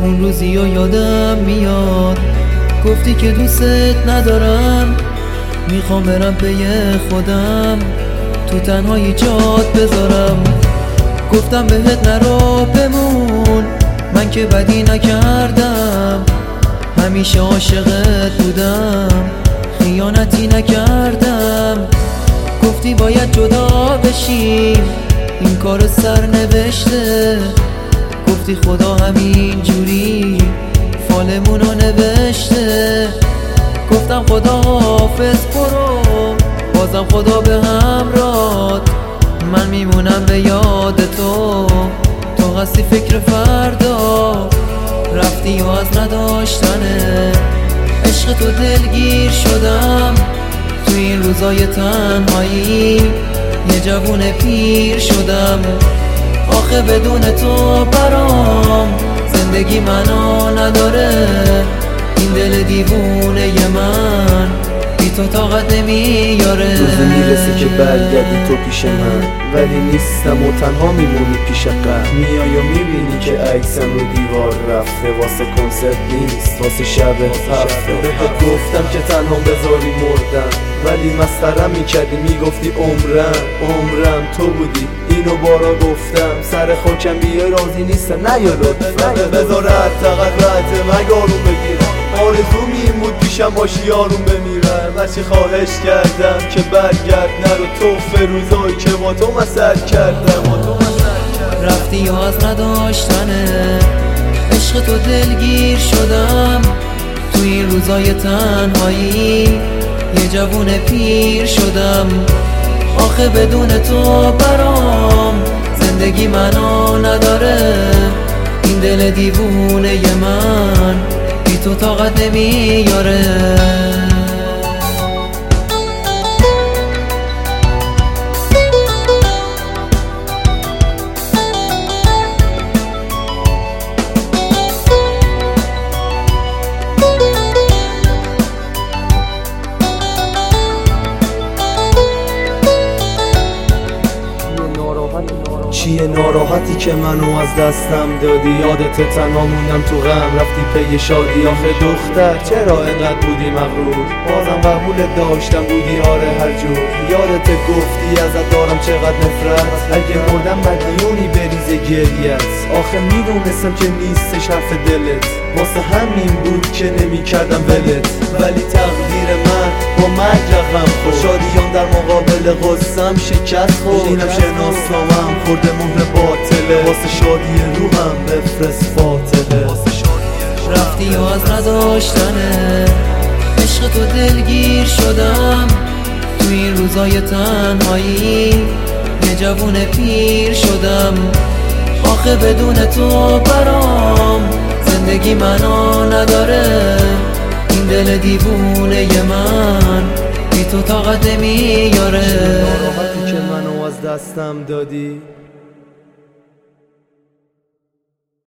اون روزی و یادم میاد گفتی که دوست ندارم، میخوام برم پی خودم، تو تنهایی جات بذارم. گفتم بهت نرو بمون، من که بدی نکردم، همیشه عاشقت بودم، خیانتی نکردم. گفتی باید جدا بشیم، این کار سر نوشته. گفتی خدا همین جوری فالمونو نوشته. گفتم خدا حافظ برو، بازم خدا به همراهت، من میمونم به یاد تو. تو هستی فکر فردا، رفتی و از نداشتنه عشق تو دلگیر شدم. تو این روزای تنهایی یه جوون پیر شدم. آخه بدون تو برام زندگی معنا نداره. این دل دیوونه ی من بی تو طاقت نمیاره. روزی میرسه که برگردی تو پیش من، ولی نیستم و تنها میمونی پیش قلب. میای و میبینی که عکسم رو دیوار رفته، واسه کنسرت نیست، واسه شب هفته. بهت گفتم که تنها بذاری مردم، ولی مسخرم میکردی، میگفتی عمرم تو بودی. اینو بارا گفتم، سر خاکم بیای راضی نیستم، نه یا لطفا بذار حداقل مگه آروم بگیرم. آرزوم این بود پیشم باشی آروم بمیرم. هرچی خواهش کردم که برگرد نرو، تو فروزایی که با تو مسل کردم. رفتی و از نداشتنه عشق تو دلگیر شدم. تو این روزای تنهایی یه جوون پیر شدم. آخه بدون تو برام زندگی معنا نداره. این دل دیوونه ی من بی تو طاقت نمیاره. چیه ناراحتی که منو از دستم دادی؟ یادت تنها موندم تو غم، رفتی پی شادی. آخه دختر چرا انقدر بودی مغرور؟ بازم قبولت داشتم بودی آره هر جور. یادت گفتی ازت دارم چقدر نفرت، اگه مردم مدیونی بریزه گریت. آخه میدونستم که نیستش حرف دلت، واسه همین بود که نمیکردم ولت. ولی تقدیر من با مرگ رقم خورد، شادیام در مقابل غصم شکست خورد. اینم شناسنامم خورده مهر باطله، واسه شادی روحم بفرست فاتحه. رفتی و از نداشتنه عشق تو دلگیر شدم. تو این روزای تنهایی یه جوون پیر شدم. آخه بدون تو برام زندگی معنا نداره. این دل دیوونه ی من بی تو طاقت نمیاره. ناراحتی که منو از دستم دادی؟